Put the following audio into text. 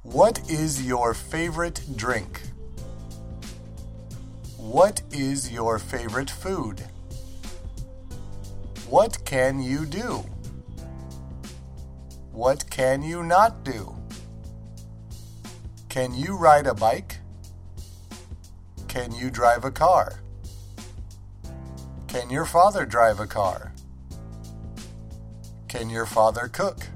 What is your favorite drink? What is your favorite food? What can you do? What can you not do? Can you ride a bike? Can you drive a car? Can your father drive a car? Can your father cook?